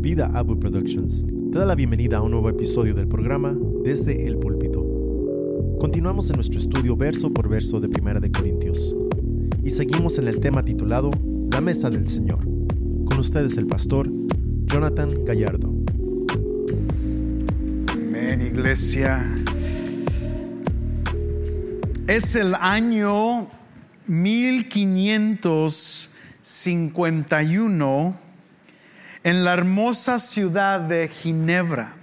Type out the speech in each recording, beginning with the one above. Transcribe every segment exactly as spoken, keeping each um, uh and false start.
Vida Abu Productions te da la bienvenida a un nuevo episodio del programa Desde el Púlpito. Continuamos en nuestro estudio verso por verso de Primera de Corintios y seguimos en el tema titulado La Mesa del Señor. Con ustedes el pastor Jonathan Gallardo. Amén, iglesia. Es el año mil quinientos cincuenta y uno en la hermosa ciudad de Ginebra.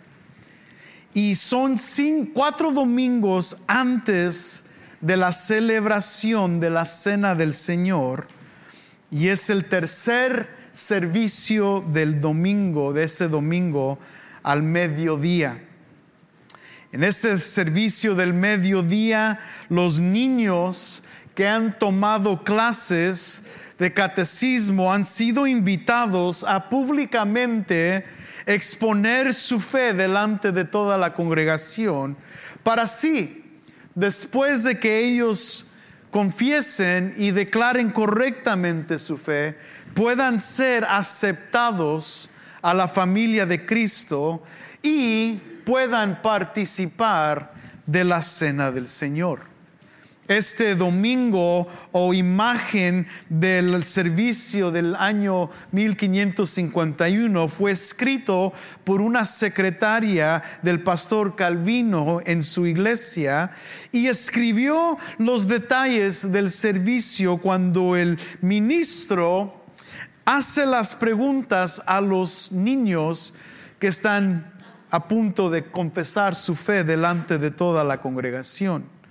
Y son cinco, cuatro domingos antes de la celebración de la Cena del Señor. Y es el tercer servicio del domingo, de ese domingo al mediodía. En este servicio del mediodía, los niños que han tomado clases de catecismo han sido invitados a públicamente exponer su fe delante de toda la congregación, para así, después de que ellos confiesen y declaren correctamente su fe, puedan ser aceptados a la familia de Cristo y puedan participar de la Cena del Señor. Este domingo, o imagen del servicio del año mil quinientos cincuenta y uno, fue escrito por una secretaria del pastor Calvino en su iglesia, y escribió los detalles del servicio cuando el ministro hace las preguntas a los niños que están a punto de confesar su fe delante de toda la congregación.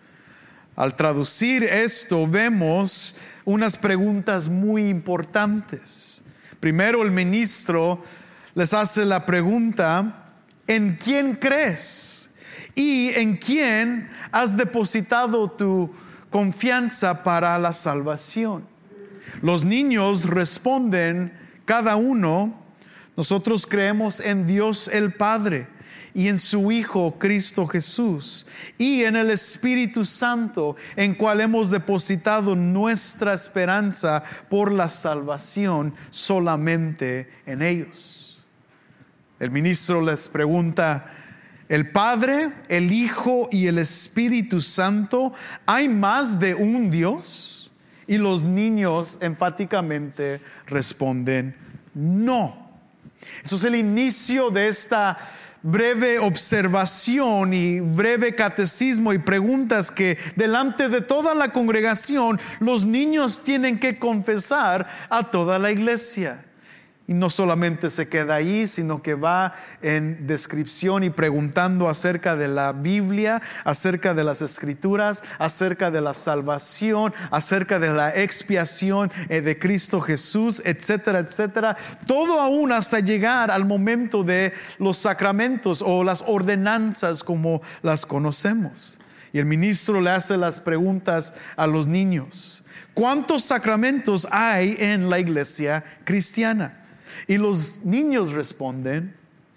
Al traducir esto, vemos unas preguntas muy importantes. Primero, el ministro les hace la pregunta: ¿en quién crees? ¿Y en quién has depositado tu confianza para la salvación? Los niños responden cada uno: nosotros creemos en Dios el Padre y en su Hijo Cristo Jesús, y en el Espíritu Santo, en cual hemos depositado nuestra esperanza por la salvación solamente en ellos. El ministro les pregunta: ¿el Padre, el Hijo y el Espíritu Santo, hay más de un Dios? Y los niños enfáticamente responden: no. Eso es el inicio de esta breve observación y breve catecismo y preguntas que delante de toda la congregación los niños tienen que confesar a toda la iglesia. Y no solamente se queda ahí, sino que va en descripción y preguntando acerca de la Biblia, acerca de las Escrituras, acerca de la salvación, acerca de la expiación de Cristo Jesús, etcétera, etcétera. Todo aún hasta llegar al momento de los sacramentos o las ordenanzas como las conocemos. Y el ministro le hace las preguntas a los niños: ¿cuántos sacramentos hay en la iglesia cristiana? Y los niños responden: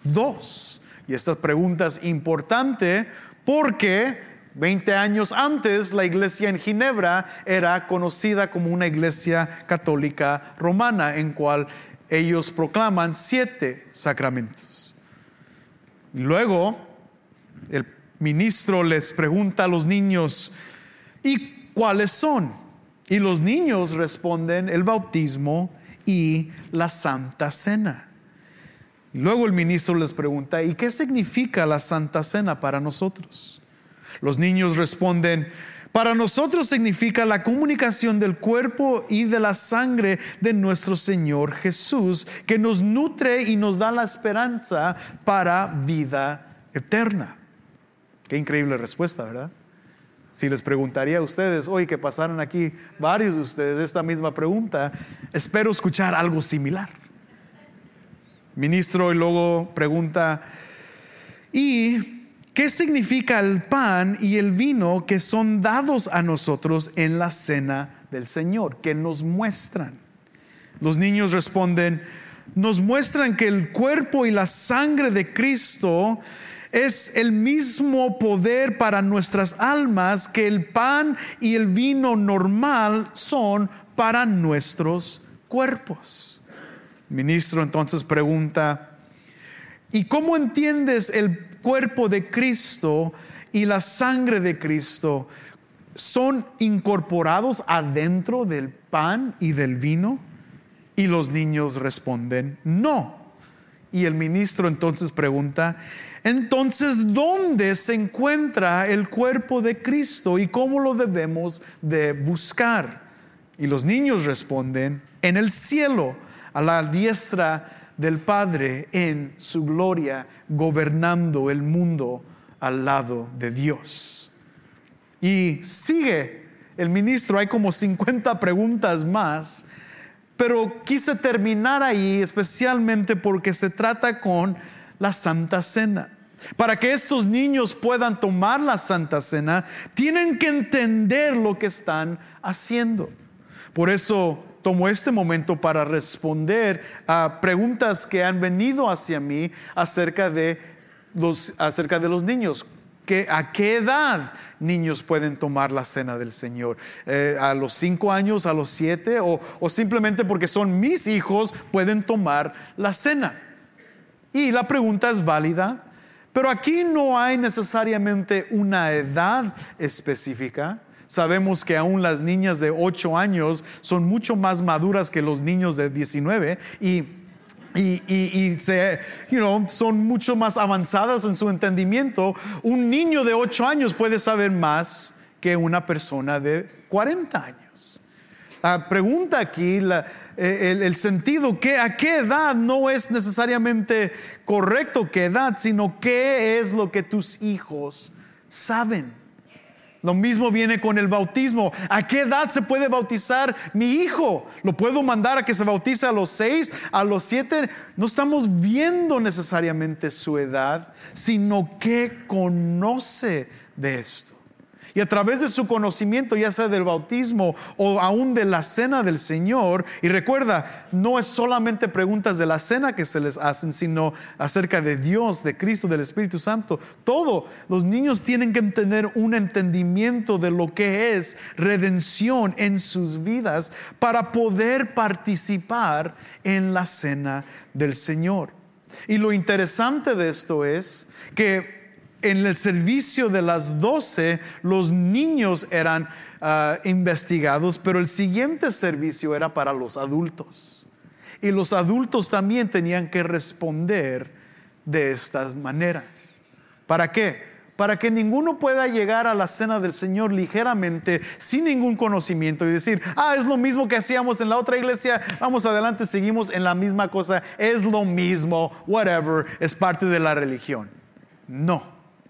dos. Y esta pregunta es importante porque veinte años antes la iglesia en Ginebra era conocida como una iglesia católica romana, en cual ellos proclaman siete sacramentos. Luego el ministro les pregunta a los niños: ¿y cuáles son? Y los niños responden: el bautismo y la Santa Cena. Y luego el ministro les pregunta: ¿y qué significa la Santa Cena para nosotros? Los niños responden: para nosotros significa la comunicación del cuerpo y de la sangre de nuestro Señor Jesús, que nos nutre y nos da la esperanza para vida eterna. Qué increíble respuesta, ¿verdad? Si les preguntaría a ustedes hoy, que pasaron aquí varios de ustedes esta misma pregunta, espero escuchar algo similar. Ministro y luego pregunta: ¿y qué significa el pan y el vino que son dados a nosotros en la Cena del Señor? ¿Qué nos muestran? Los niños responden: nos muestran que el cuerpo y la sangre de Cristo es el mismo poder para nuestras almas que el pan y el vino normal son para nuestros cuerpos. El ministro entonces pregunta: ¿Y cómo entiendes el cuerpo de Cristo y la sangre de Cristo? ¿Son incorporados adentro del pan y del vino? Y los niños responden, no. Y el ministro entonces pregunta, entonces, ¿dónde se encuentra el cuerpo de Cristo y cómo lo debemos de buscar? Y los niños responden, en el cielo, a la diestra del Padre, en su gloria, gobernando el mundo al lado de Dios. Y sigue el ministro, hay como cincuenta preguntas más, pero quise terminar ahí especialmente porque se trata con la Santa Cena. Para que estos niños puedan tomar la Santa Cena, tienen que entender lo que están haciendo. Por eso tomo este momento para responder a preguntas que han venido hacia mí acerca de los, acerca de los niños. Que, ¿A qué edad niños pueden tomar la cena del Señor? Eh, ¿A los cinco años, a los siete? O, o simplemente porque son mis hijos pueden tomar la cena. Y la pregunta es válida, pero aquí no hay necesariamente una edad específica. Sabemos que aún las niñas de ocho años son mucho más maduras que los niños de diecinueve y Y, y, y se, you know, son mucho más avanzadas en su entendimiento. Un niño de ocho años puede saber más que una persona de cuarenta años. La pregunta aquí, la, el, el sentido, que a qué edad no es necesariamente correcto qué edad, sino qué es lo que tus hijos saben. Lo mismo viene con el bautismo. ¿A qué edad se puede bautizar mi hijo? ¿Lo puedo mandar a que se bautice a los seis, a los siete? No estamos viendo necesariamente su edad, sino que conoce de esto. Y a través de su conocimiento, ya sea del bautismo o aún de la cena del Señor, y recuerda, no es solamente preguntas de la cena que se les hacen, sino acerca de Dios, de Cristo, del Espíritu Santo. Todo, los niños tienen que tener un entendimiento de lo que es redención en sus vidas para poder participar en la cena del Señor. Y lo interesante de esto es que en el servicio de las doce, los niños eran uh, investigados, pero el siguiente servicio era para los adultos. Y los adultos también tenían que responder de estas maneras. ¿Para qué? Para que ninguno pueda llegar a la cena del Señor ligeramente, sin ningún conocimiento, y decir, ah, es lo mismo que hacíamos en la otra iglesia, vamos adelante, seguimos en la misma cosa, es lo mismo, whatever, es parte de la religión. No.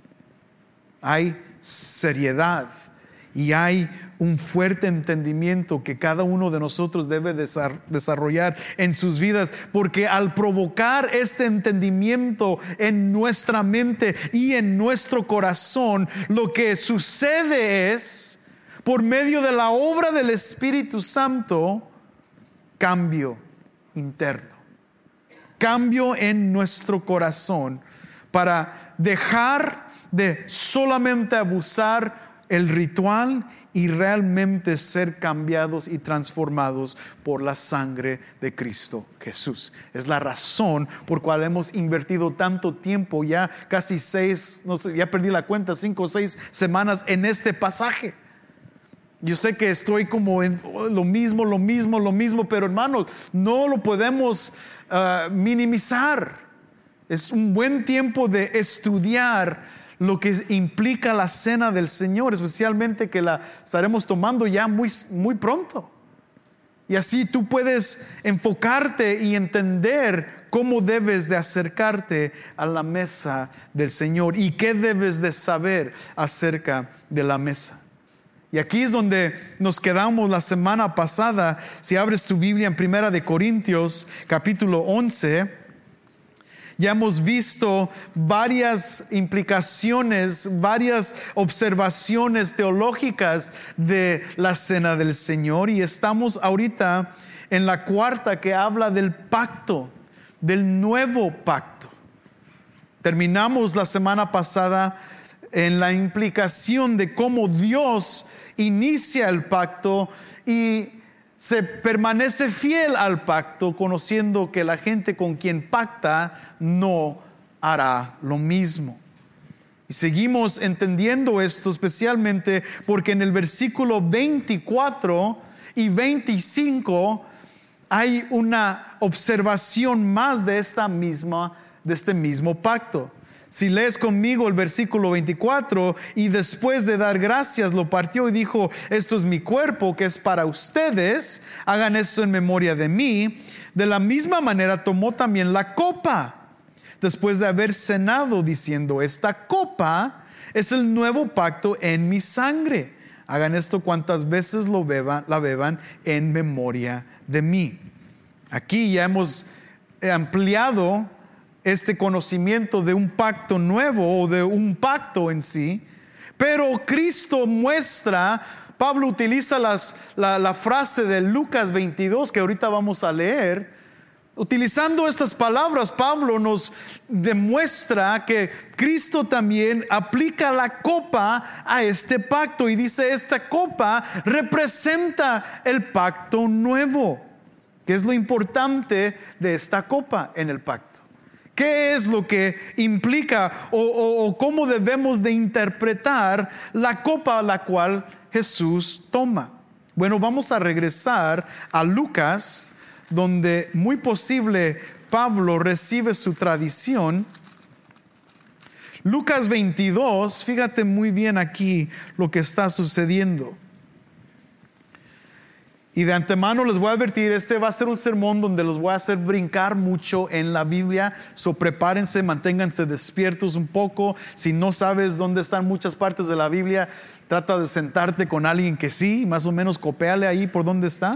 Hay seriedad y hay un fuerte entendimiento que cada uno de nosotros debe desarrollar en sus vidas, porque al provocar este entendimiento en nuestra mente y en nuestro corazón, lo que sucede es, por medio de la obra del Espíritu Santo, cambio interno, cambio en nuestro corazón para dejar de solamente abusar el ritual y realmente ser cambiados y transformados por la sangre de Cristo Jesús. Es la razón por cual hemos invertido tanto tiempo, ya casi seis, no sé, ya perdí la cuenta, cinco o seis semanas en este pasaje. Yo sé que estoy como en oh, lo mismo, lo mismo, lo mismo, pero hermanos, no lo podemos uh, minimizar. Es un buen tiempo de estudiar lo que implica la cena del Señor, especialmente que la estaremos tomando ya muy, muy pronto. Y así tú puedes enfocarte y entender cómo debes de acercarte a la mesa del Señor y qué debes de saber acerca de la mesa. Y aquí es donde nos quedamos la semana pasada. Si abres tu Biblia en Primera de Corintios, capítulo once, ya hemos visto varias implicaciones, varias observaciones teológicas de la cena del Señor, y estamos ahorita en la cuarta, que habla del pacto, del nuevo pacto. Terminamos la semana pasada en la implicación de cómo Dios inicia el pacto y se permanece fiel al pacto, conociendo que la gente con quien pacta no hará lo mismo. Y seguimos entendiendo esto especialmente porque en el versículo veinticuatro y veinticinco hay una observación más de esta misma, de este mismo pacto. Si lees conmigo el versículo veinticuatro, y después de dar gracias lo partió y dijo: esto es mi cuerpo que es para ustedes, hagan esto en memoria de mí. De la misma manera tomó también la copa después de haber cenado, diciendo: esta copa es el nuevo pacto en mi sangre. Hagan esto cuantas veces lo beban, la beban en memoria de mí. Aquí ya hemos ampliado este conocimiento de un pacto nuevo o de un pacto en sí, pero Cristo muestra, Pablo utiliza las, la, la frase de Lucas veintidós que ahorita vamos a leer. Utilizando estas palabras, Pablo nos demuestra que Cristo también aplica la copa a este pacto y dice: esta copa representa el pacto nuevo. ¿Qué es lo importante de esta copa en el pacto? ¿Qué es lo que implica o, o, o cómo debemos de interpretar la copa a la cual Jesús toma? Bueno, vamos a regresar a Lucas, donde muy posible Pablo recibe su tradición. Lucas veintidós, fíjate muy bien aquí lo que está sucediendo. Y de antemano les voy a advertir, este va a ser un sermón donde los voy a hacer brincar mucho en la Biblia. So prepárense, manténganse despiertos un poco. Si no sabes dónde están muchas partes de la Biblia, trata de sentarte con alguien que sí, más o menos copéale ahí por dónde está.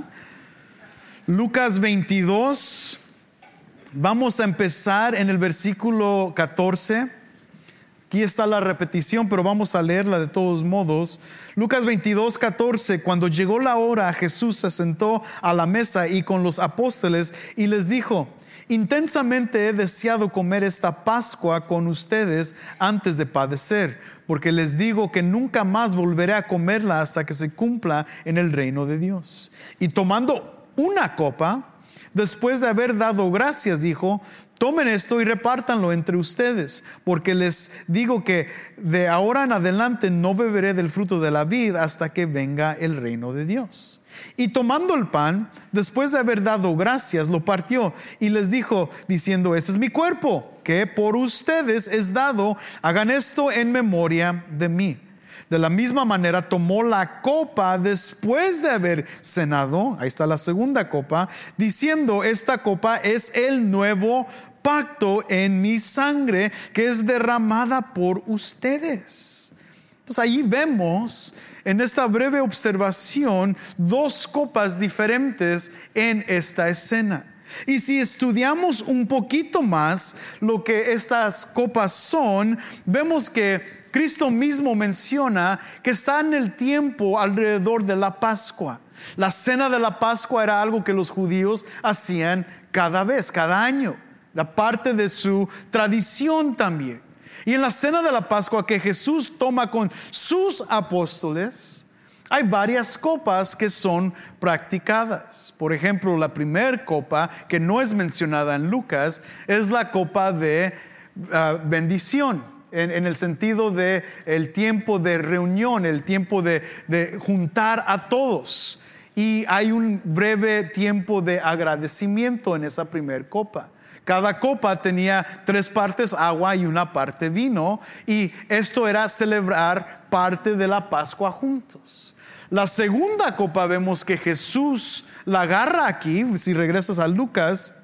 Lucas veintidós, vamos a empezar en el versículo catorce. Aquí está la repetición, pero vamos a leerla de todos modos. Lucas veintidós, catorce. Cuando llegó la hora, Jesús se sentó a la mesa y con los apóstoles y les dijo: intensamente he deseado comer esta Pascua con ustedes antes de padecer, porque les digo que nunca más volveré a comerla hasta que se cumpla en el reino de Dios. Y tomando una copa, después de haber dado gracias, dijo: tomen esto y repártanlo entre ustedes, porque les digo que de ahora en adelante no beberé del fruto de la vid hasta que venga el reino de Dios. Y tomando el pan, después de haber dado gracias, lo partió y les dijo, diciendo: este es mi cuerpo, que por ustedes es dado, hagan esto en memoria de mí. De la misma manera tomó la copa después de haber cenado, ahí está la segunda copa, diciendo: esta copa es el nuevo pacto en mi sangre, que es derramada por ustedes. Entonces ahí vemos en esta breve observación dos copas diferentes en esta escena. Y si estudiamos un poquito más lo que estas copas son, vemos que Cristo mismo menciona que está en el tiempo alrededor de la Pascua. La cena de la Pascua era algo que los judíos hacían cada vez, cada año. Era parte de su tradición también. Y en la cena de la Pascua que Jesús toma con sus apóstoles, hay varias copas que son practicadas. Por ejemplo, la primera copa, que no es mencionada en Lucas, es la copa de uh, bendición. En, en el sentido de el tiempo de reunión, el tiempo de, de juntar a todos. Y hay un breve tiempo de agradecimiento en esa primer copa. Cada copa tenía tres partes agua y una parte vino, y esto era celebrar parte de la Pascua juntos. La segunda copa vemos que Jesús la agarra aquí. Si regresas a Lucas,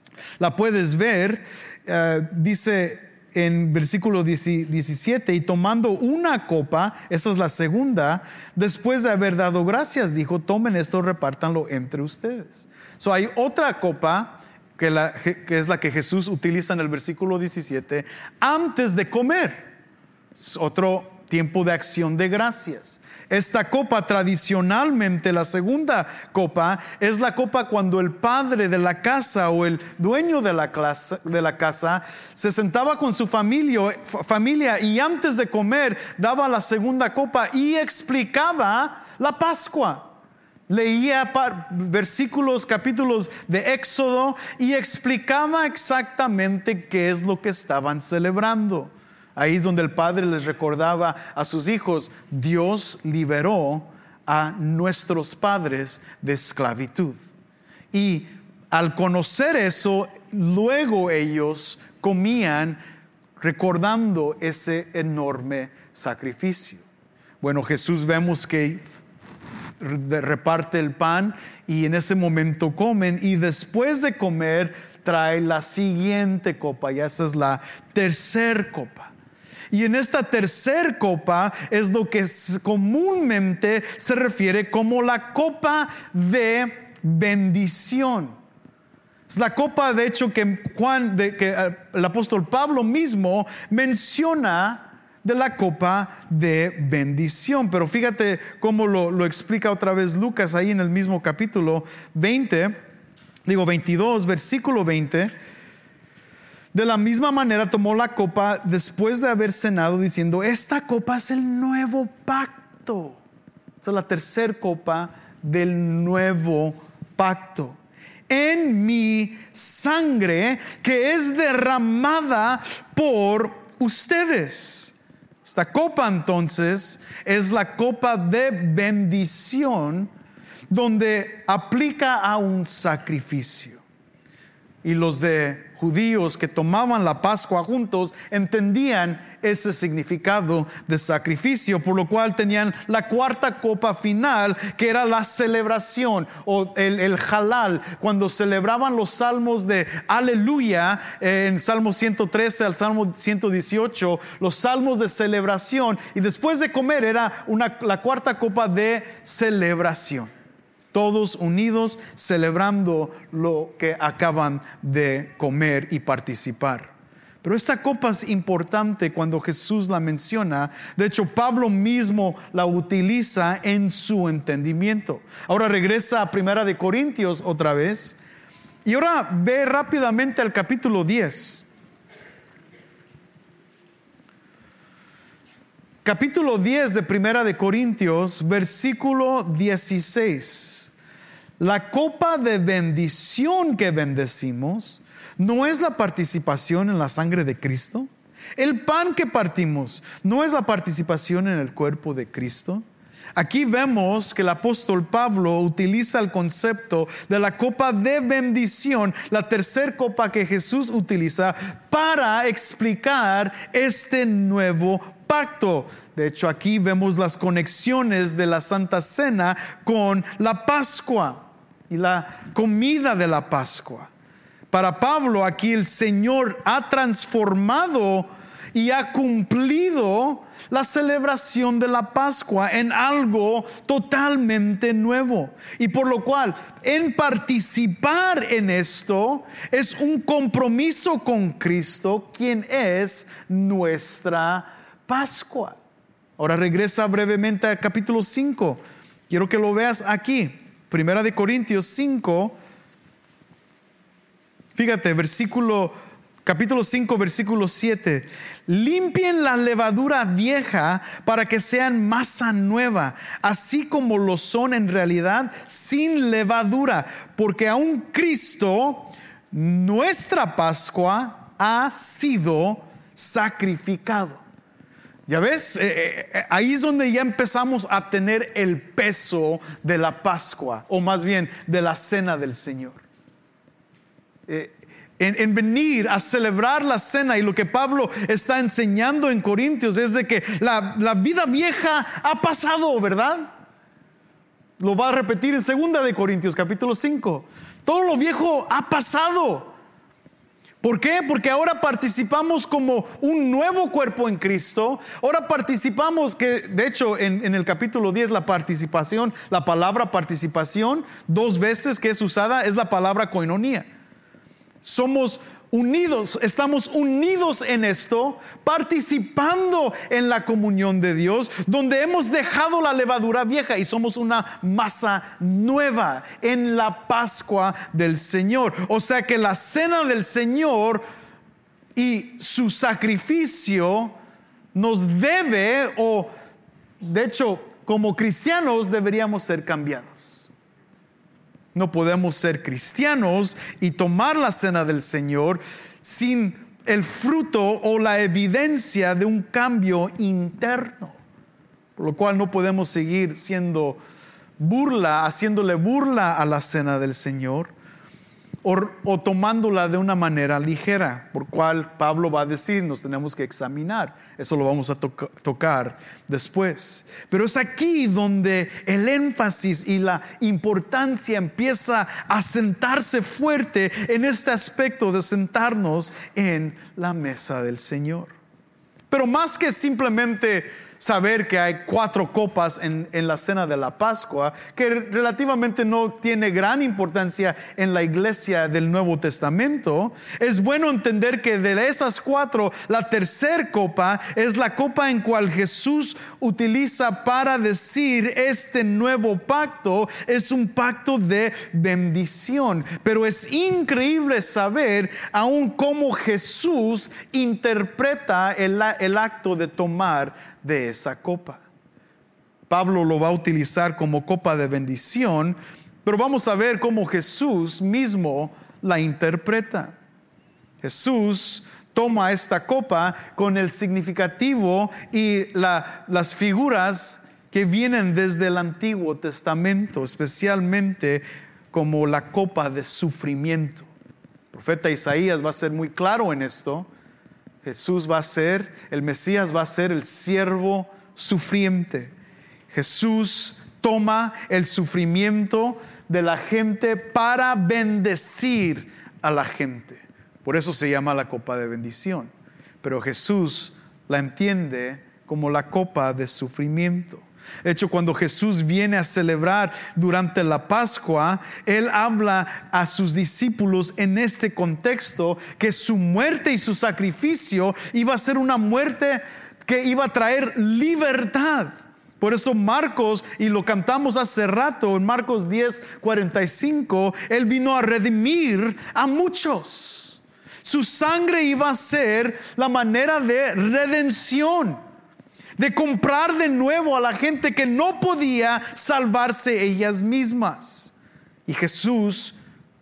la puedes ver. Uh, dice en versículo diecisiete: y tomando una copa, esa es la segunda, después de haber dado gracias, dijo: tomen esto, repártanlo entre ustedes. So hay otra copa que, la, que es la que Jesús utiliza en el versículo diecisiete antes de comer. Es otro tiempo de acción de gracias. Esta copa, tradicionalmente la segunda copa, es la copa cuando el padre de la casa o el dueño de la, clase, de la casa se sentaba con su familia, familia y antes de comer daba la segunda copa y explicaba la Pascua. leía versículos, capítulos de Éxodo y explicaba exactamente qué es lo que estaban celebrando. Ahí es donde el padre les recordaba a sus hijos: Dios liberó a nuestros padres de esclavitud. Y al conocer eso, luego ellos comían recordando ese enorme sacrificio. Bueno, Jesús vemos que reparte el pan y en ese momento comen, y después de comer trae la siguiente copa, y esa es la tercer copa. Y en esta tercer copa es lo que comúnmente se refiere como la copa de bendición. Es la copa, de hecho, que Juan, de, que el apóstol Pablo mismo menciona de la copa de bendición. Pero fíjate cómo lo, lo explica otra vez Lucas ahí en el mismo capítulo veinte, digo veintidós, versículo veinte. De la misma manera tomó la copa después de haber cenado, diciendo: esta copa es el nuevo pacto. Esta es la tercera copa del nuevo pacto. En mi sangre, que es derramada por ustedes. Esta copa entonces es la copa de bendición, donde aplica a un sacrificio. Y los de judíos que tomaban la Pascua juntos entendían ese significado de sacrificio, por lo cual tenían la cuarta copa final, que era la celebración o el, el halal, cuando celebraban los salmos de aleluya, eh, en Salmo ciento trece al Salmo ciento dieciocho, los salmos de celebración, y después de comer era una, la cuarta copa de celebración. Todos unidos celebrando lo que acaban de comer y participar. Pero esta copa es importante cuando Jesús la menciona. De hecho, Pablo mismo la utiliza en su entendimiento. Ahora regresa a Primera de Corintios otra vez. Y ahora ve rápidamente al capítulo diez. Capítulo diez de Primera de Corintios, versículo dieciséis. La copa de bendición que bendecimos, ¿no es la participación en la sangre de Cristo? El pan que partimos, ¿no es la participación en el cuerpo de Cristo? Aquí vemos que el apóstol Pablo utiliza el concepto de la copa de bendición, la tercera copa que Jesús utiliza para explicar este nuevo pacto. De hecho, aquí vemos las conexiones de la Santa Cena con la Pascua y la comida de la Pascua. Para Pablo, aquí el Señor ha transformado y ha cumplido la celebración de la Pascua en algo totalmente nuevo. Y por lo cual, en participar en esto, es un compromiso con Cristo, quien es nuestra Pascua. Ahora regresa brevemente al capítulo cinco. Quiero que lo veas aquí. Primera de Corintios cinco. Fíjate, versículo, capítulo cinco, versículo siete. Limpien la levadura vieja para que sean masa nueva, así como lo son en realidad, sin levadura, porque aún Cristo, nuestra Pascua, ha sido sacrificado. Ya ves, eh, eh, ahí es donde ya empezamos a tener el peso de la Pascua, o más bien de la cena del Señor. Eh, en, en venir a celebrar la cena, y lo que Pablo está enseñando en Corintios es de que la, la vida vieja ha pasado, ¿verdad? Lo va a repetir en segunda de Corintios capítulo cinco. Todo lo viejo ha pasado. ¿Por qué? Porque ahora participamos como un nuevo cuerpo en Cristo. Ahora participamos, que de hecho en, en el capítulo diez la participación, la palabra participación, dos veces que es usada, es la palabra koinonía. Somos unidos, estamos unidos en esto, participando en la comunión de Dios, donde hemos dejado la levadura vieja y somos una masa nueva en la Pascua del Señor. O sea que la cena del Señor y su sacrificio nos debe, o de hecho como cristianos deberíamos ser cambiados. No podemos ser cristianos y tomar la cena del Señor sin el fruto o la evidencia de un cambio interno. Por lo cual no podemos seguir siendo burla, haciéndole burla a la cena del Señor o, o tomándola de una manera ligera, por cual Pablo va a decir, nos tenemos que examinar. Eso lo vamos a to- tocar después. Pero es aquí donde el énfasis y la importancia empieza a sentarse fuerte en este aspecto de sentarnos en la mesa del Señor. Pero más que simplemente saber que hay cuatro copas en, en la cena de la Pascua, que relativamente no tiene gran importancia en la iglesia del Nuevo Testamento, es bueno entender que de esas cuatro, la tercer copa es la copa en cual Jesús utiliza para decir este nuevo pacto es un pacto de bendición. Pero es increíble saber aún cómo Jesús interpreta el, el acto de tomar de esa copa. Pablo lo va a utilizar como copa de bendición, pero vamos a ver cómo Jesús mismo la interpreta. Jesús toma esta copa con el significativo y la, las figuras que vienen desde el Antiguo Testamento, especialmente como la copa de sufrimiento. El profeta Isaías va a ser muy claro en esto. Jesús va a ser, el Mesías va a ser el siervo sufriente. Jesús toma el sufrimiento de la gente para bendecir a la gente. Por eso se llama la copa de bendición. Pero Jesús la entiende como la copa de sufrimiento. De hecho, cuando Jesús viene a celebrar durante la Pascua, Él habla a sus discípulos en este contexto que su muerte y su sacrificio iba a ser una muerte que iba a traer libertad. Por eso Marcos, y lo cantamos hace rato en Marcos diez, cuarenta y cinco, Él vino a redimir a muchos. Su sangre iba a ser la manera de redención, de comprar de nuevo a la gente que no podía salvarse ellas mismas. Y Jesús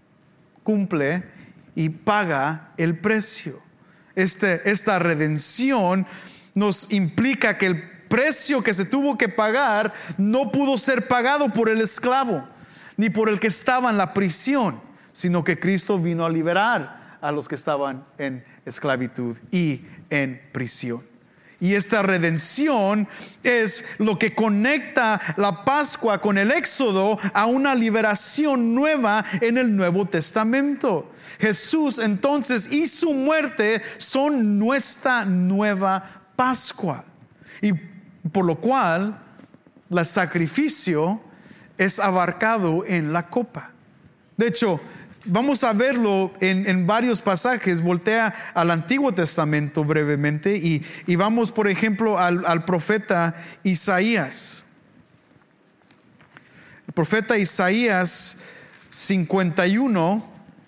cumple y paga el precio. Este, esta redención nos implica que el precio que se tuvo que pagar no pudo ser pagado por el esclavo ni por el que estaba en la prisión, sino que Cristo vino a liberar a los que estaban en esclavitud y en prisión. Y esta redención es lo que conecta la Pascua con el Éxodo a una liberación nueva en el Nuevo Testamento. Jesús entonces y su muerte son nuestra nueva Pascua. Y por lo cual el sacrificio es abarcado en la copa. De hecho, vamos a verlo en, en varios pasajes. Voltea al Antiguo Testamento brevemente y, y vamos, por ejemplo, al, al profeta Isaías. El profeta Isaías cincuenta y uno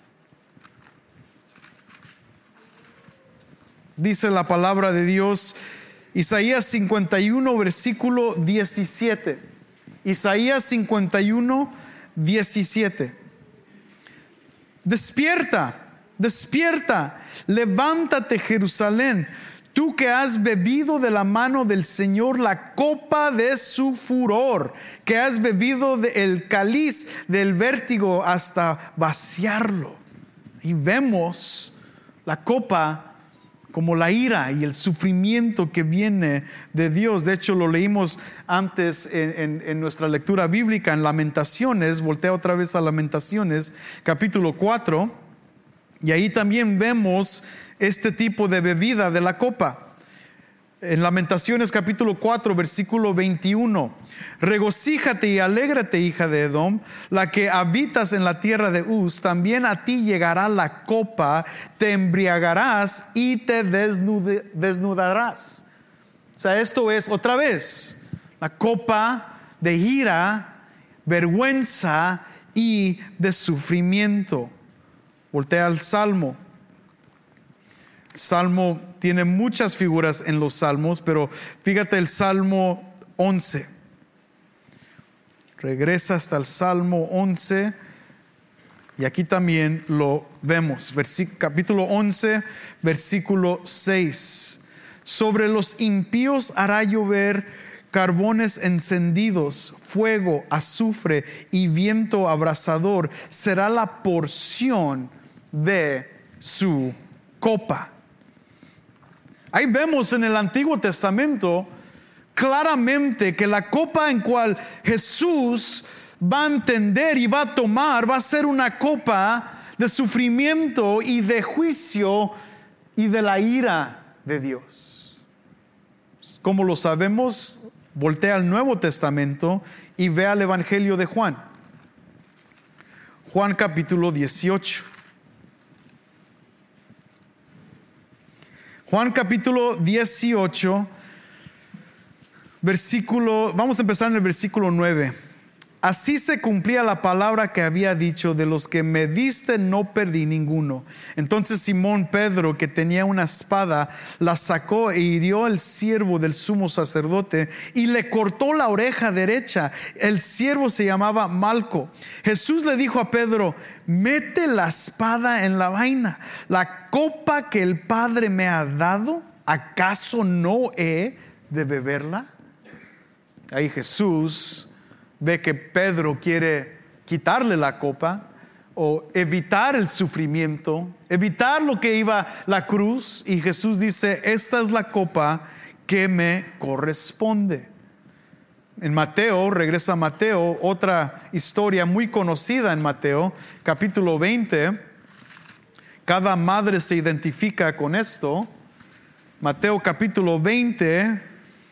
dice la palabra de Dios. Isaías cincuenta y uno versículo diecisiete. Isaías cincuenta y uno diecisiete. Despierta, despierta, levántate Jerusalén, tú que has bebido de la mano del Señor la copa de su furor, que has bebido del cáliz del vértigo hasta vaciarlo. Y vemos la copa como la ira y el sufrimiento que viene de Dios. De hecho, lo leímos antes en, en, en nuestra lectura bíblica en Lamentaciones. Voltea otra vez a Lamentaciones, capítulo cuatro. Y ahí también vemos este tipo de bebida de la copa. En Lamentaciones, capítulo cuatro, versículo veintiuno. Regocíjate y alégrate, hija de Edom, la que habitas en la tierra de Uz, también a ti llegará la copa, te embriagarás y te desnude, desnudarás. O sea, esto es otra vez la copa de ira, vergüenza y de sufrimiento. Voltea al Salmo. El Salmo tiene muchas figuras en los salmos, pero fíjate el Salmo once. Regresa hasta el Salmo once, Y aquí también lo vemos, Versículo, capítulo once, versículo seis. Sobre los impíos hará llover carbones encendidos, fuego, azufre y viento abrasador. Será la porción de su copa. Ahí vemos en el Antiguo Testamento claramente que la copa en cual Jesús va a entender y va a tomar va a ser una copa de sufrimiento y de juicio y de la ira de Dios. Como lo sabemos, voltea al Nuevo Testamento y ve al Evangelio de Juan. Juan capítulo dieciocho. Juan capítulo dieciocho, versículo, vamos a empezar en el versículo nueve. Así se cumplía la palabra que había dicho: de los que me diste no perdí ninguno. Entonces Simón Pedro, que tenía una espada, la sacó e hirió al siervo del sumo sacerdote y le cortó la oreja derecha. El siervo se llamaba Malco. Jesús le dijo a Pedro: mete la espada en la vaina. La copa que el Padre me ha dado, ¿acaso no he de beberla? Ahí Jesús ve que Pedro quiere quitarle la copa o evitar el sufrimiento, evitar lo que iba la cruz, y Jesús dice: esta es la copa que me corresponde. En Mateo, regresa a Mateo, otra historia muy conocida en Mateo, capítulo veinte. Cada madre se identifica con esto. Mateo capítulo veinte.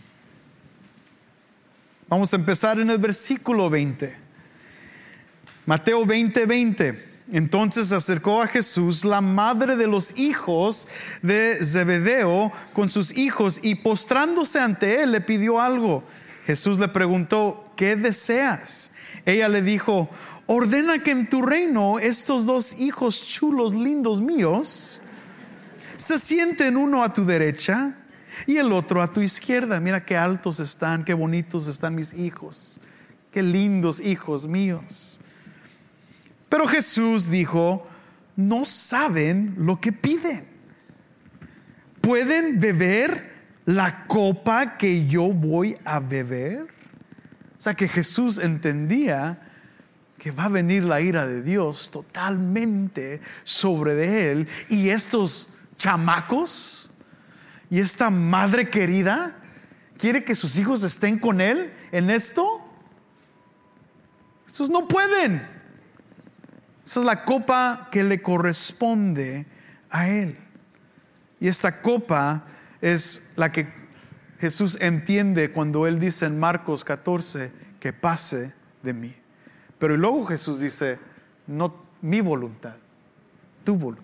Vamos a empezar en el versículo veinte. Mateo veinte, veinte. Entonces se acercó a Jesús la madre de los hijos de Zebedeo con sus hijos, y postrándose ante él le pidió algo. Jesús le preguntó: ¿qué deseas? Ella le dijo: ordena que en tu reino estos dos hijos chulos, lindos míos, se sienten, uno a tu derecha y el otro a tu izquierda. Mira qué altos están, qué bonitos están mis hijos, qué lindos hijos míos. Pero Jesús dijo: no saben lo que piden. ¿Pueden beber la copa que yo voy a beber? O sea que Jesús entendía que va a venir la ira de Dios totalmente sobre de él, y estos chamacos y esta madre querida quiere que sus hijos estén con él en esto. Estos no pueden. Esa es la copa que le corresponde a él. Y esta copa es la que Jesús entiende cuando él dice en Marcos catorce: que pase de mí. Pero luego Jesús dice: no mi voluntad, tu voluntad.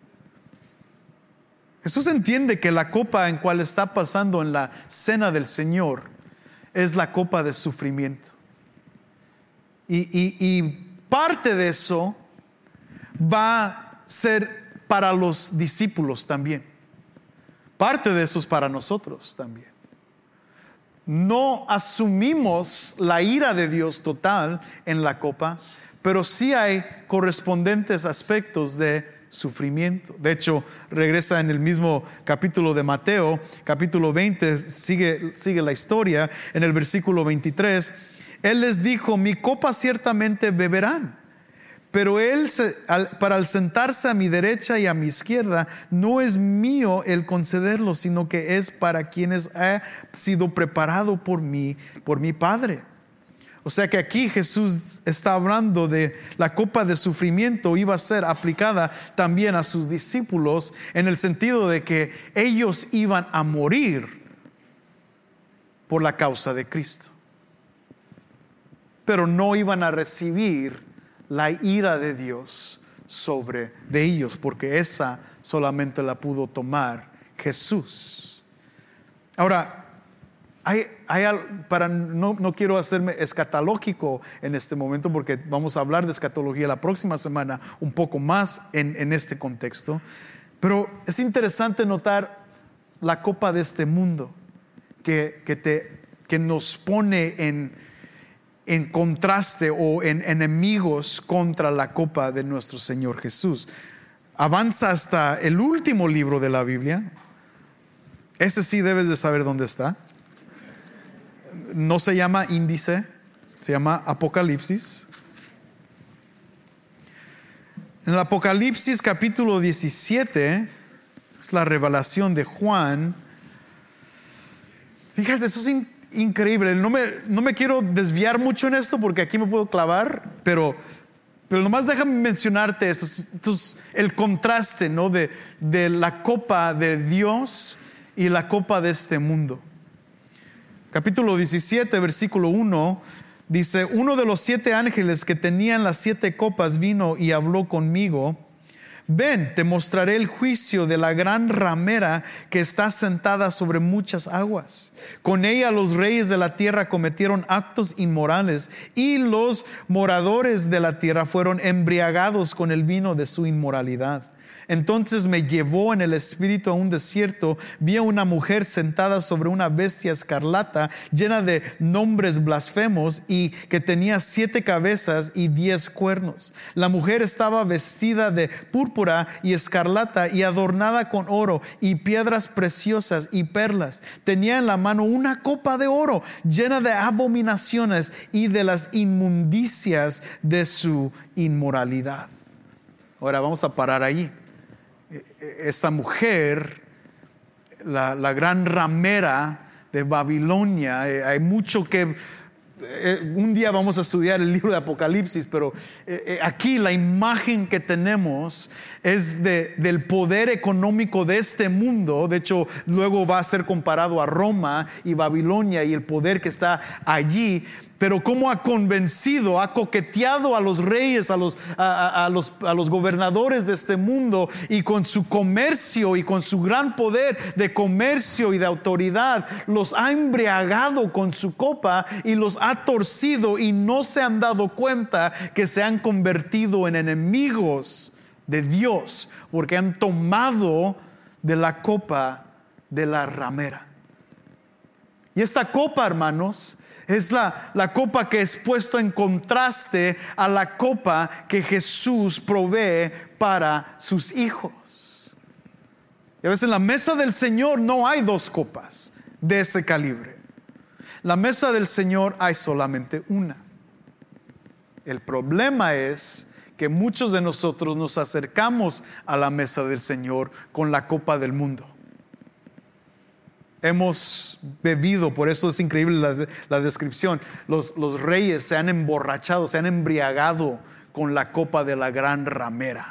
Jesús entiende que la copa en cual está pasando en la cena del Señor es la copa de sufrimiento. Y, y, y parte de eso va a ser para los discípulos también. Parte de eso es para nosotros también. No asumimos la ira de Dios total en la copa, pero sí hay correspondientes aspectos de sufrimiento. De hecho, regresa en el mismo capítulo de Mateo, capítulo veinte, sigue, sigue la historia. En el versículo veintitrés, él les dijo: mi copa ciertamente beberán, pero él se, al, para al sentarse a mi derecha y a mi izquierda, no es mío el concederlo, sino que es para quienes ha sido preparado por mí, por mi Padre. O sea que aquí Jesús está hablando de la copa de sufrimiento iba a ser aplicada también a sus discípulos, en el sentido de que ellos iban a morir por la causa de Cristo, pero no iban a recibir la ira de Dios sobre de ellos, porque esa solamente la pudo tomar Jesús. Ahora, Hay, hay, para, no, no quiero hacerme escatológico en este momento, porque vamos a hablar de escatología la próxima semana un poco más en, en este contexto. Pero es interesante notar la copa de este mundo que, que, te, que nos pone en, en contraste o en enemigos contra la copa de nuestro Señor Jesús. Avanza hasta el último libro de la Biblia. Ese sí debes de saber dónde está. No se llama índice, se llama Apocalipsis. En el Apocalipsis capítulo diecisiete es la revelación de Juan. Fíjate, eso es in- increíble. No me, no me quiero desviar mucho en esto porque aquí me puedo clavar, pero, pero nomás déjame mencionarte esto, esto es el contraste, ¿no? de, de la copa de Dios y la copa de este mundo. Capítulo diecisiete, versículo uno, dice: uno de los siete ángeles que tenían las siete copas vino y habló conmigo. Ven, te mostraré el juicio de la gran ramera que está sentada sobre muchas aguas. Con ella los reyes de la tierra cometieron actos inmorales y los moradores de la tierra fueron embriagados con el vino de su inmoralidad. Entonces me llevó en el espíritu a un desierto. Vi a una mujer sentada sobre una bestia escarlata llena de nombres blasfemos y que tenía siete cabezas y diez cuernos. La mujer estaba vestida de púrpura y escarlata y adornada con oro y piedras preciosas y perlas. Tenía en la mano una copa de oro llena de abominaciones y de las inmundicias de su inmoralidad. Ahora vamos a parar allí. Esta mujer, la, la gran ramera de Babilonia, hay mucho que eh, un día vamos a estudiar el libro de Apocalipsis, pero eh, aquí la imagen que tenemos es de, del poder económico de este mundo. De hecho, luego va a ser comparado a Roma y Babilonia y el poder que está allí. Pero cómo ha convencido, ha coqueteado a los reyes, a los, a, a, a, los, a los gobernadores de este mundo, y con su comercio y con su gran poder de comercio y de autoridad los ha embriagado con su copa y los ha torcido, y no se han dado cuenta que se han convertido en enemigos de Dios porque han tomado de la copa de la ramera. Y esta copa, hermanos, es la, la copa que es puesta en contraste a la copa que Jesús provee para sus hijos. Y a veces en la mesa del Señor no hay dos copas de ese calibre. La mesa del Señor hay solamente una. El problema es que muchos de nosotros nos acercamos a la mesa del Señor con la copa del mundo. Hemos bebido, por eso es increíble la, la descripción. Los, los reyes se han emborrachado, se han embriagado con la copa de la gran ramera.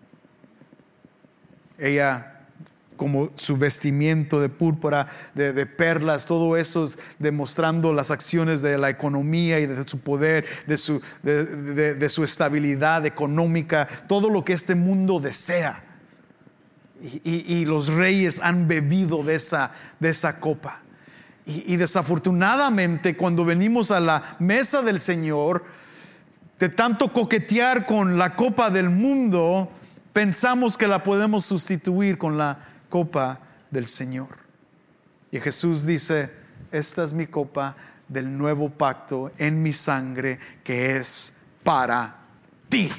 Ella, como su vestimiento de púrpura, de, de perlas, todo eso es demostrando las acciones de la economía y de su poder, de su, de, de, de su estabilidad económica, todo lo que este mundo desea. Y, y, y los reyes han bebido de esa, de esa copa. Y, y desafortunadamente, cuando venimos a la mesa del Señor, de tanto coquetear con la copa del mundo, pensamos que la podemos sustituir con la copa del Señor. Y Jesús dice: esta es mi copa del nuevo pacto en mi sangre, que es para ti.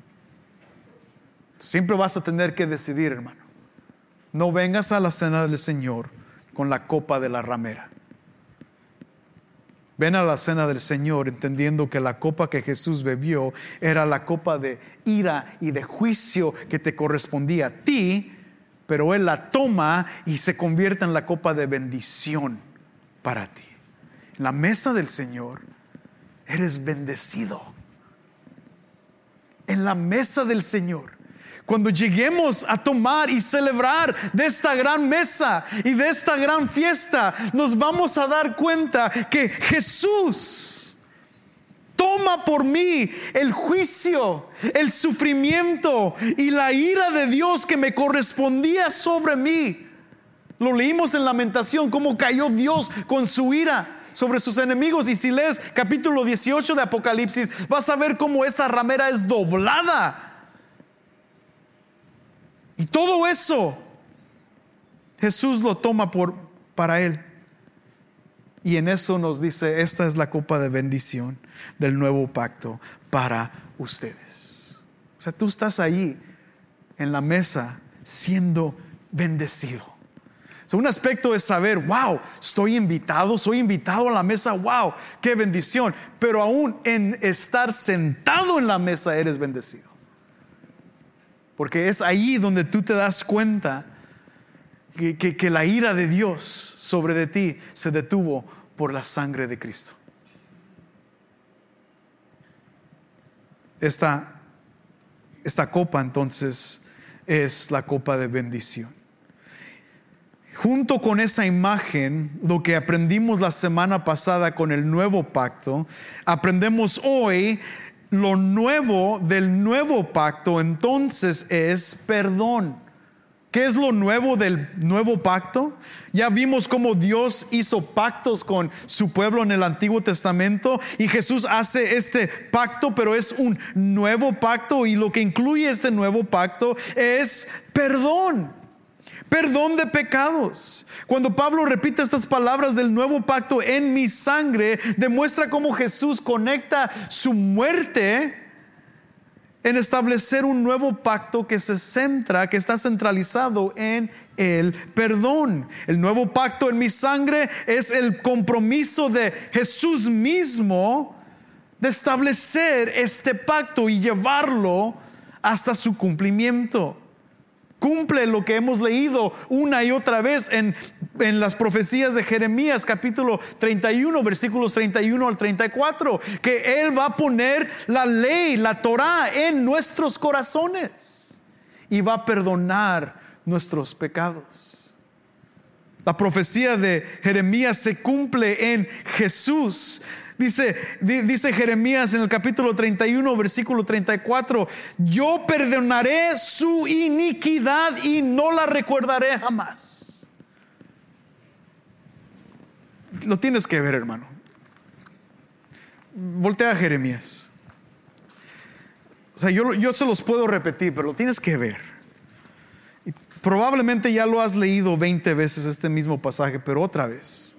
Siempre vas a tener que decidir, hermano. No vengas a la cena del Señor con la copa de la ramera. Ven a la cena del Señor entendiendo que la copa que Jesús bebió era la copa de ira y de juicio que te correspondía a ti, pero Él la toma y se convierte en la copa de bendición para ti. En la mesa del Señor eres bendecido. En la mesa del Señor, cuando lleguemos a tomar y celebrar de esta gran mesa y de esta gran fiesta, nos vamos a dar cuenta que Jesús toma por mí el juicio, el sufrimiento y la ira de Dios que me correspondía sobre mí. Lo leímos en Lamentación, cómo cayó Dios con su ira sobre sus enemigos. Y si lees capítulo dieciocho de Apocalipsis, vas a ver cómo esa ramera es doblada. Y todo eso Jesús lo toma por, para Él. Y en eso nos dice, esta es la copa de bendición del nuevo pacto para ustedes. O sea, tú estás ahí en la mesa siendo bendecido. O sea, un aspecto es saber, wow, estoy invitado, soy invitado a la mesa, wow, qué bendición. Pero aún en estar sentado en la mesa eres bendecido. Porque es ahí donde tú te das cuenta Que, que, que la ira de Dios sobre de ti se detuvo por la sangre de Cristo. Esta, esta copa entonces es la copa de bendición. Junto con esa imagen, lo que aprendimos la semana pasada con el nuevo pacto, aprendemos hoy lo nuevo del nuevo pacto, entonces es perdón. ¿Qué es lo nuevo del nuevo pacto? Ya vimos cómo Dios hizo pactos con su pueblo en el Antiguo Testamento y Jesús hace este pacto, pero es un nuevo pacto, y lo que incluye este nuevo pacto es perdón. Perdón de pecados. Cuando Pablo repite estas palabras del nuevo pacto, en mi sangre, demuestra cómo Jesús conecta su muerte en establecer un nuevo pacto que se centra, que está centralizado en el perdón. El nuevo pacto en mi sangre es el compromiso de Jesús mismo de establecer este pacto y llevarlo hasta su cumplimiento. Cumple lo que hemos leído una y otra vez en, en las profecías de Jeremías, capítulo treinta y uno, versículos treinta y uno al treinta y cuatro, que Él va a poner la ley, la Torá, en nuestros corazones y va a perdonar nuestros pecados. La profecía de Jeremías se cumple en Jesús. Dice, dice Jeremías en el capítulo treinta y uno, versículo treinta y cuatro: yo perdonaré su iniquidad y no la recordaré jamás. Lo tienes que ver, hermano. Voltea a Jeremías. O sea, yo, yo se los puedo repetir, pero lo tienes que ver. Y probablemente ya lo has leído veinte veces este mismo pasaje, pero otra vez.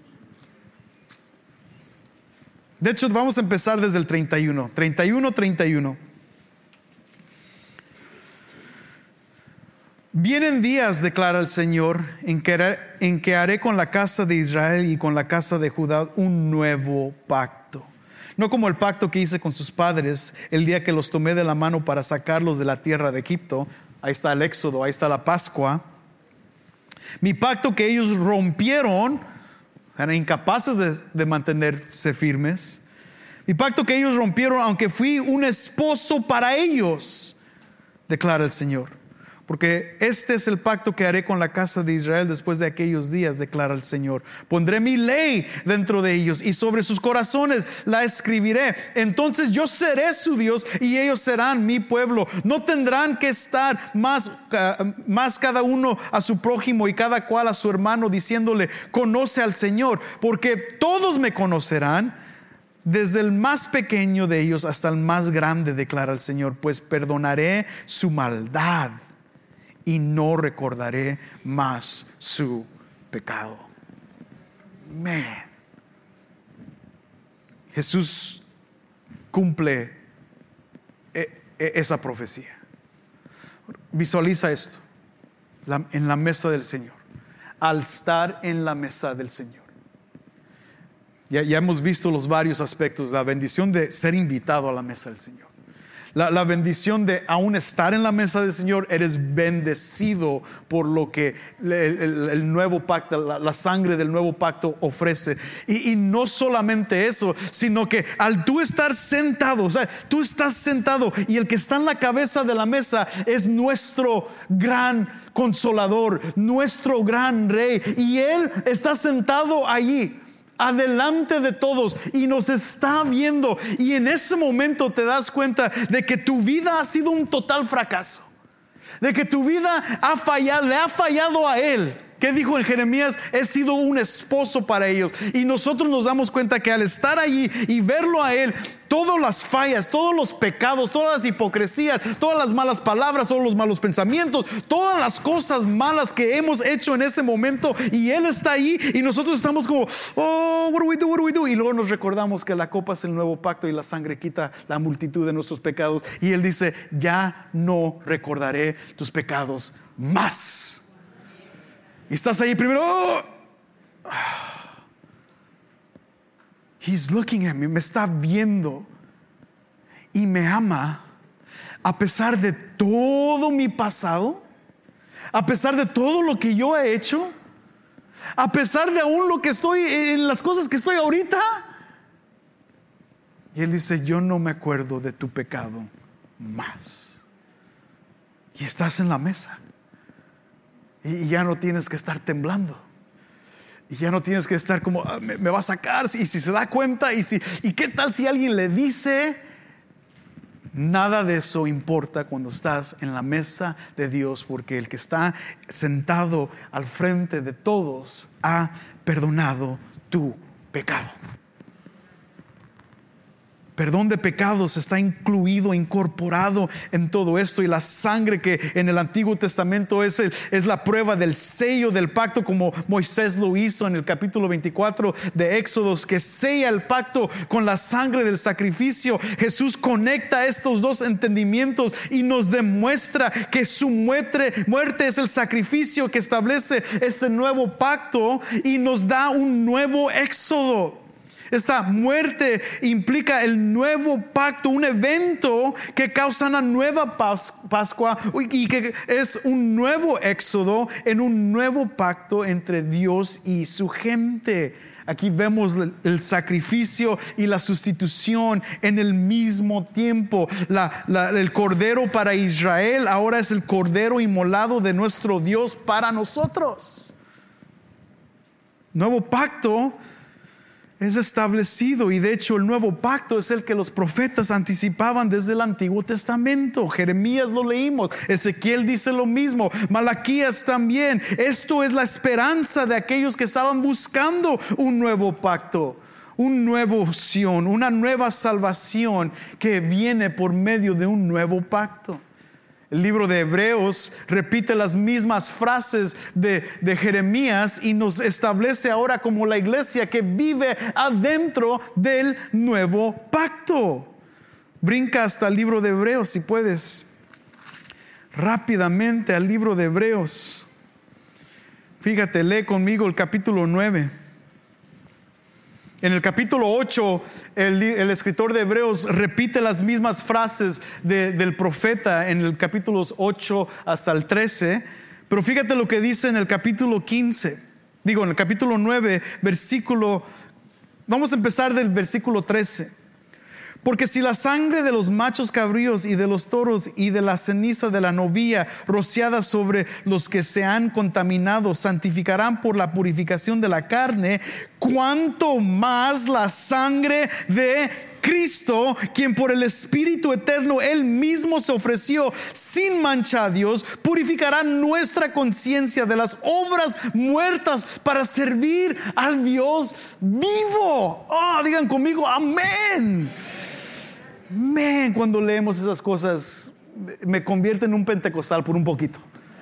De hecho, vamos a empezar desde el treinta y uno, treinta y uno, treinta y uno. Vienen días, declara el Señor, en que, haré, en que haré con la casa de Israel y con la casa de Judá un nuevo pacto. No como el pacto que hice con sus padres el día que los tomé de la mano para sacarlos de la tierra de Egipto. Ahí está el Éxodo, ahí está la Pascua. Mi pacto que ellos rompieron, eran incapaces de, de mantenerse firmes. Mi pacto que ellos rompieron, aunque fui un esposo para ellos, declara el Señor. Porque este es el pacto que haré con la casa de Israel después de aquellos días, declara el Señor. Pondré mi ley dentro de ellos y sobre sus corazones la escribiré. Entonces yo seré su Dios y ellos serán mi pueblo. No tendrán que estar más, uh, más cada uno a su prójimo y cada cual a su hermano, diciéndole: conoce al Señor, porque todos me conocerán, desde el más pequeño de ellos hasta el más grande, declara el Señor, pues perdonaré su maldad y no recordaré más su pecado. Man. Jesús cumple esa profecía. Visualiza esto en la mesa del Señor. Al estar en la mesa del Señor, ya, ya hemos visto los varios aspectos. La bendición de ser invitado a la mesa del Señor, La, la bendición de aún estar en la mesa del Señor. Eres bendecido por lo que el, el, el nuevo pacto, la, la sangre del nuevo pacto ofrece. Y, y no solamente eso, sino que al tú estar sentado, o sea, tú estás sentado y el que está en la cabeza de la mesa es nuestro gran consolador, nuestro gran rey. Y Él está sentado allí, adelante de todos, y nos está viendo. Y en ese momento te das cuenta de que tu vida ha sido un total fracaso, de que tu vida ha fallado, le ha fallado a Él, ¿Qué dijo en Jeremías? He sido un esposo para ellos. Y nosotros nos damos cuenta que al estar allí y verlo a Él, todas las fallas, todos los pecados, todas las hipocresías, todas las malas palabras, todos los malos pensamientos, todas las cosas malas que hemos hecho en ese momento, y Él está ahí y nosotros estamos como, oh, what do we do, what do we do? Y luego nos recordamos que la copa es el nuevo pacto y la sangre quita la multitud de nuestros pecados. Y Él dice, ya no recordaré tus pecados más. Y estás ahí primero, oh. He's looking at me, me está viendo y me ama a pesar de todo mi pasado, a pesar de todo lo que yo he hecho, a pesar de aún lo que estoy, en las cosas que estoy ahorita. Y Él dice, yo no me acuerdo de tu pecado más. Y estás en la mesa. Y ya no tienes que estar temblando. Y ya no tienes que estar como, ah, me, me va a sacar. Y si se da cuenta, y, si, y qué tal si alguien le dice. Nada de eso importa cuando estás en la mesa de Dios, porque el que está sentado al frente de todos ha perdonado tu pecado. Perdón de pecados está incluido, incorporado en todo esto. Y la sangre que en el Antiguo Testamento es, el, es la prueba del sello del pacto, como Moisés lo hizo en el capítulo veinticuatro de Éxodos, que sella el pacto con la sangre del sacrificio. Jesús conecta estos dos entendimientos y nos demuestra que su muerte, muerte es el sacrificio que establece este nuevo pacto y nos da un nuevo éxodo. Esta muerte implica el nuevo pacto, un evento que causa una nueva Pascua y que es un nuevo éxodo en un nuevo pacto entre Dios y su gente. Aquí vemos el sacrificio y la sustitución en el mismo tiempo. La, la, el cordero para Israel ahora es el cordero inmolado de nuestro Dios para nosotros. Nuevo pacto es establecido, y de hecho el nuevo pacto es el que los profetas anticipaban desde el Antiguo Testamento. Jeremías lo leímos, Ezequiel dice lo mismo, Malaquías también. Esto es la esperanza de aquellos que estaban buscando un nuevo pacto, un nuevo Sión, una nueva salvación que viene por medio de un nuevo pacto. El libro de Hebreos repite las mismas frases de, de Jeremías y nos establece ahora como la iglesia que vive adentro del nuevo pacto. Brinca hasta el libro de Hebreos si puedes, rápidamente al libro de Hebreos. Fíjate, lee conmigo el capítulo nueve. En el capítulo ocho, el, el escritor de Hebreos repite las mismas frases de, del profeta en el capítulo ocho hasta el trece. Pero fíjate lo que dice en el capítulo quince. Digo, en el capítulo nueve, versículo... Vamos a empezar del versículo trece. Porque si la sangre de los machos cabríos y de los toros y de la ceniza de la novilla rociada sobre los que se han contaminado santificarán por la purificación de la carne, cuánto más la sangre de Cristo, quien por el Espíritu eterno Él mismo se ofreció sin mancha a Dios, purificará nuestra conciencia de las obras muertas para servir al Dios vivo. Oh, digan conmigo, amén. Man, cuando leemos esas cosas me convierte en un pentecostal por un poquito.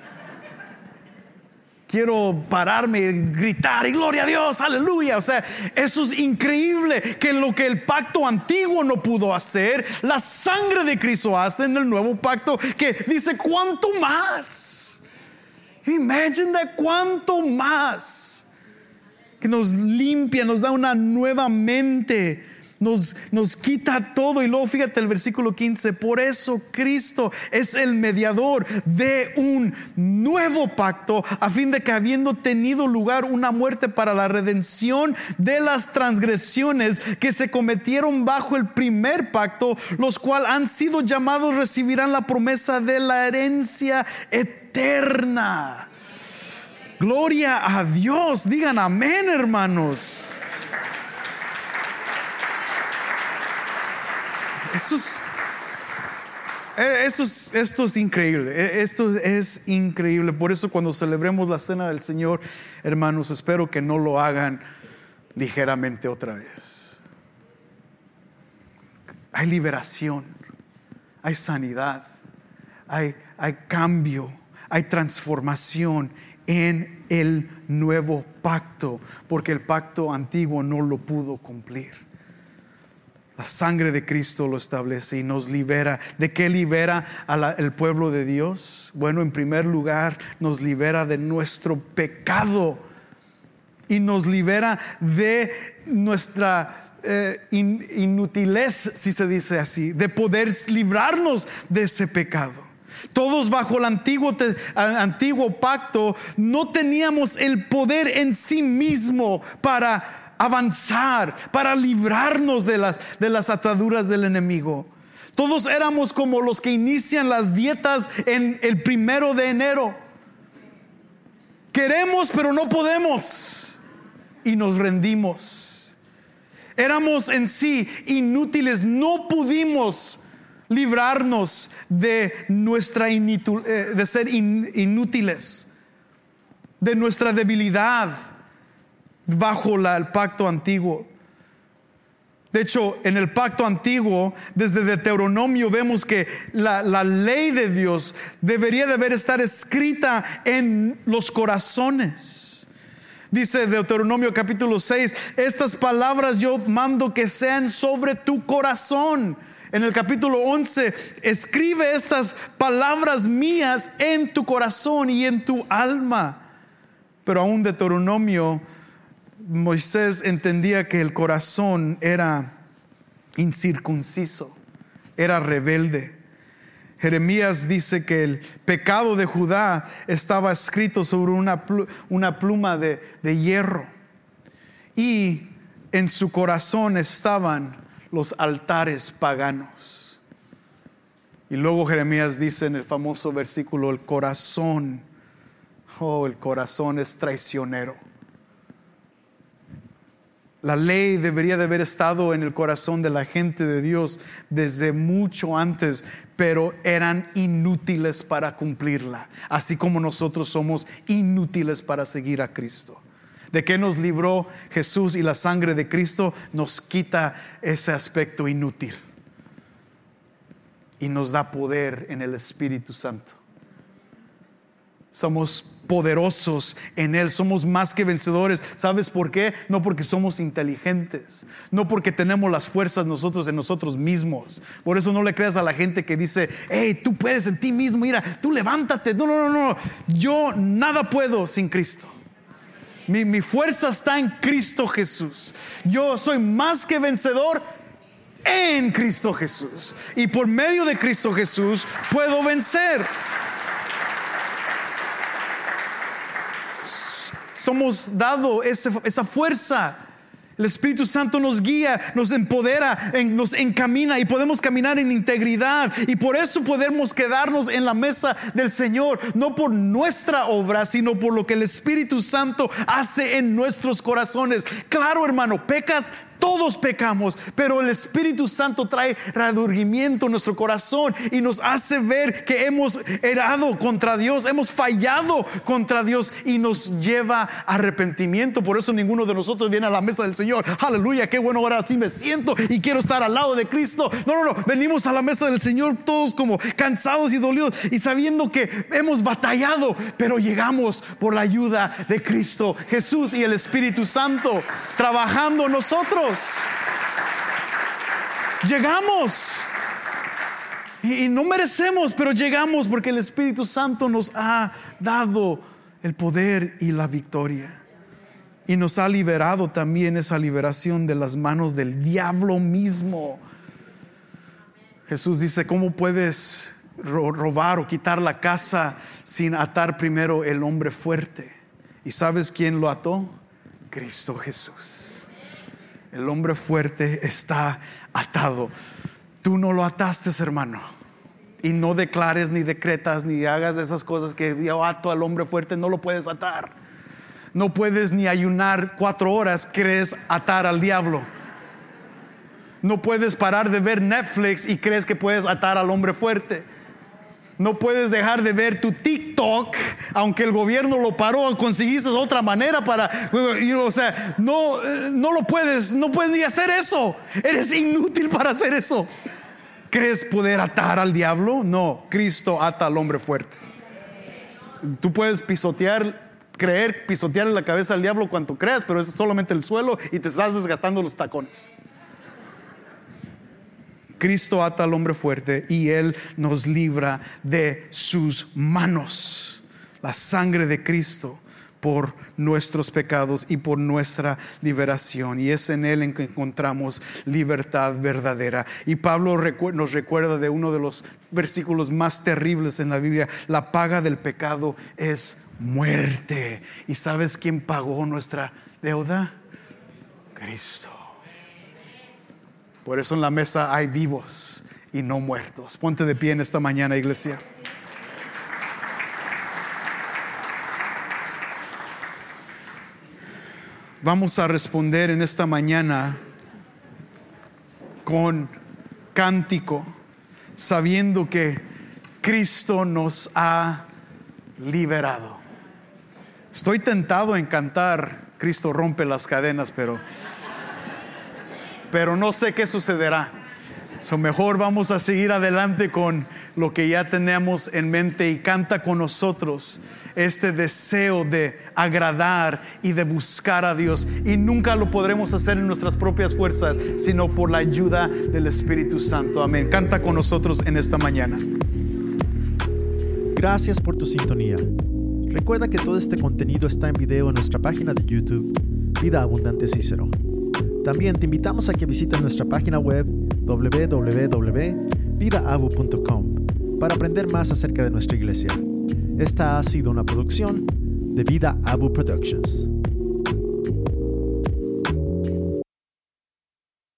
Quiero pararme y gritar y gloria a Dios, aleluya. O sea, eso es increíble, que lo que el pacto antiguo no pudo hacer, la sangre de Cristo hace en el nuevo pacto, que dice cuánto más. Imagine that, cuánto más, que nos limpia, nos da una nueva mente. Nos, nos quita todo. Y luego fíjate el versículo quince. Por eso Cristo es el mediador de un nuevo pacto, a fin de que habiendo tenido lugar una muerte para la redención de las transgresiones que se cometieron bajo el primer pacto, los cuales han sido llamados recibirán la promesa de la herencia eterna. Gloria a Dios. Digan amén, hermanos. Eso es, Esto es, esto es increíble, esto es increíble. Por eso cuando celebremos la cena del Señor, hermanos, espero que no lo hagan ligeramente otra vez. Hay liberación, hay sanidad, hay, hay cambio, hay transformación en el nuevo pacto, porque el pacto antiguo no lo pudo cumplir. La sangre de Cristo lo establece y nos libera. ¿De qué libera al pueblo de Dios? Bueno, en primer lugar, nos libera de nuestro pecado y nos libera de nuestra eh, in, inutilez, si se dice así, de poder librarnos de ese pecado. Todos bajo el antiguo, te, antiguo pacto no teníamos el poder en sí mismo para avanzar, para librarnos de las, de las ataduras del enemigo. Todos éramos como los que inician las dietas en el primero de enero. Queremos pero no podemos y nos rendimos. Éramos en sí inútiles, no pudimos librarnos de nuestra initul, eh, de ser in, inútiles, de nuestra debilidad bajo la, el pacto antiguo. De hecho, en el pacto antiguo, desde Deuteronomio vemos que la, la ley de Dios debería de haber estar escrita en los corazones. Dice Deuteronomio capítulo seis: estas palabras yo mando que sean sobre tu corazón. En el capítulo once: escribe estas palabras mías en tu corazón y en tu alma. Pero aún Deuteronomio, Moisés entendía que el corazón era incircunciso, era rebelde. Jeremías dice que el pecado de Judá estaba escrito sobre una, pl- una pluma de, de hierro, y en su corazón estaban los altares paganos. Y luego Jeremías dice en el famoso versículo: el corazón, oh, el corazón es traicionero. La ley debería de haber estado en el corazón de la gente de Dios desde mucho antes, pero eran inútiles para cumplirla, así como nosotros somos inútiles para seguir a Cristo. ¿De qué nos libró Jesús? Y la sangre de Cristo nos quita ese aspecto inútil y nos da poder en el Espíritu Santo. Somos poderosos en Él, somos más que vencedores. ¿Sabes por qué? No porque somos inteligentes, no porque tenemos las fuerzas nosotros en nosotros mismos. Por eso no le creas a la gente que dice: hey, tú puedes en ti mismo, mira, tú levántate. No, no, no, no. Yo nada puedo sin Cristo. Mi, mi fuerza está en Cristo Jesús. Yo soy más que vencedor en Cristo Jesús, y por medio de Cristo Jesús puedo vencer. Somos dado ese, esa fuerza. El Espíritu Santo nos guía, nos empodera, en, nos encamina, y podemos caminar en integridad. Y por eso podemos quedarnos en la mesa del Señor, no por nuestra obra, sino por lo que el Espíritu Santo hace en nuestros corazones. Claro, hermano, pecas. Todos pecamos, pero el Espíritu Santo trae redurgimiento en nuestro corazón y nos hace ver que hemos errado contra Dios, hemos fallado contra Dios, y nos lleva a arrepentimiento. Por eso ninguno de nosotros viene a la mesa del Señor: aleluya, qué bueno, ahora sí me siento y quiero estar al lado de Cristo. No, no, no, venimos a la mesa del Señor todos como cansados y dolidos, y sabiendo que hemos batallado, pero llegamos por la ayuda de Cristo Jesús y el Espíritu Santo trabajando en nosotros. Llegamos y, y no merecemos, pero llegamos porque el Espíritu Santo nos ha dado el poder y la victoria, y nos ha liberado también esa liberación de las manos del diablo mismo. Jesús dice: ¿cómo puedes robar o quitar la casa sin atar primero el hombre fuerte? ¿Y sabes quién lo ató? Cristo Jesús. El hombre fuerte está atado. Tú no lo ataste, hermano. Y no declares ni decretas ni hagas esas cosas que yo ato al hombre fuerte. No lo puedes atar. No puedes ni ayunar cuatro horas. Quieres atar al diablo. No puedes parar de ver Netflix y crees que puedes atar al hombre fuerte. No puedes dejar de ver tu TikTok, aunque el gobierno lo paró, conseguiste otra manera para, you know, o sea, no, no lo puedes, no puedes ni hacer eso. Eres inútil para hacer eso. ¿Crees poder atar al diablo? No, Cristo ata al hombre fuerte. Tú puedes pisotear, creer, pisotear en la cabeza al diablo cuanto creas, pero ese es solamente el suelo y te estás desgastando los tacones. Cristo ata al hombre fuerte y Él nos libra de sus manos. La sangre de Cristo por nuestros pecados y por nuestra liberación. Y es en Él en que encontramos libertad verdadera. Y Pablo recu- nos recuerda de uno de los versículos más terribles en la Biblia. La paga del pecado es muerte. ¿Y sabes quién pagó nuestra deuda? Cristo. Por eso en la mesa hay vivos y no muertos. Ponte de pie en esta mañana, iglesia. Vamos a responder en esta mañana con cántico, sabiendo que Cristo nos ha liberado. Estoy tentado en cantar Cristo rompe las cadenas, pero pero no sé qué sucederá. So mejor vamos a seguir adelante con lo que ya tenemos en mente, y canta con nosotros este deseo de agradar y de buscar a Dios. Y nunca lo podremos hacer en nuestras propias fuerzas, sino por la ayuda del Espíritu Santo. Amén. Canta con nosotros en esta mañana. Gracias por tu sintonía. Recuerda que todo este contenido está en video en nuestra página de YouTube, Vida Abundante Cícero. También te invitamos a que visites nuestra página web doble u doble u doble u punto vida abu punto com para aprender más acerca de nuestra iglesia. Esta ha sido una producción de Vida Abu Productions.